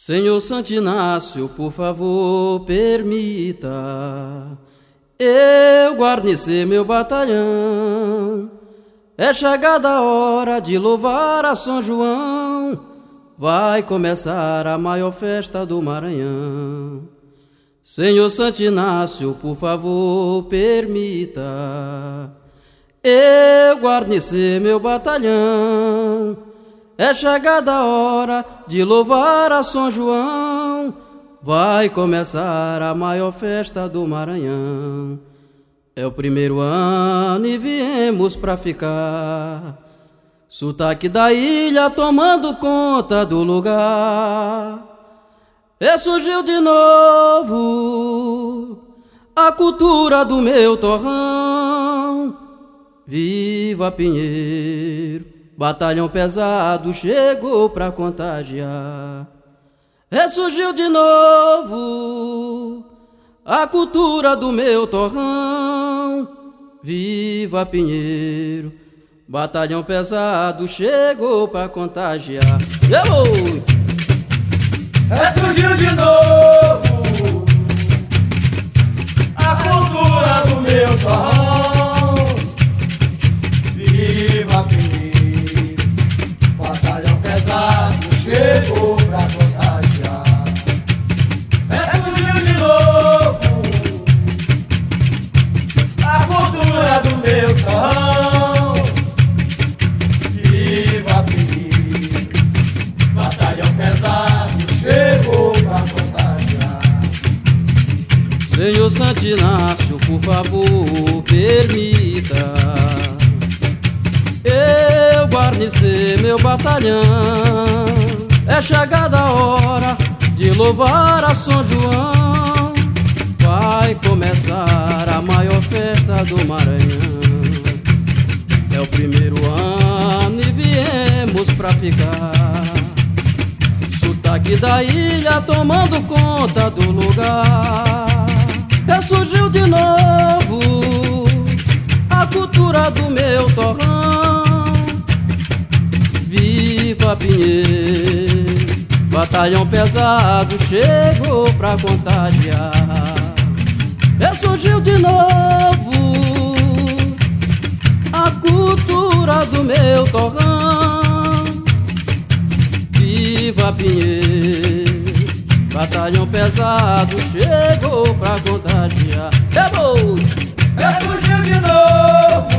Senhor Santo Inácio, por favor, permita eu guarnecer meu batalhão. É chegada a hora de louvar a São João, vai começar a maior festa do Maranhão. Senhor Santo Inácio, por favor, permita eu guarnecer meu batalhão. É chegada a hora de louvar a São João, vai começar a maior festa do Maranhão. É o primeiro ano e viemos pra ficar, sotaque da ilha tomando conta do lugar. E surgiu de novo a cultura do meu torrão. Viva Pinheiro, batalhão pesado chegou pra contagiar. Ressurgiu de novo a cultura do meu torrão. Viva Pinheiro, batalhão pesado chegou pra contagiar. Ressurgiu de novo a cultura do meu torrão. Viva Pinheiro, batalhão pesado chegou pra contagiar. Ressurgiu de novo a cultura do meu torrão. Viva Pinheiro, batalhão pesado chegou pra contagiar. Senhor Santo Inácio, por favor, permita eu guarnecer meu batalhão. É chegada a hora de louvar a São João, vai começar a maior festa do Maranhão. É o primeiro ano e viemos pra ficar, sotaque da ilha tomando conta do lugar. Ressurgiu de novo a cultura do meu torrão. Viva Pinheiro, batalhão pesado chegou pra contagiar. Ressurgiu de novo a cultura do meu torrão. Viva Pinheiro, batalhão pesado chegou pra contagiar. Ressurgiu de novo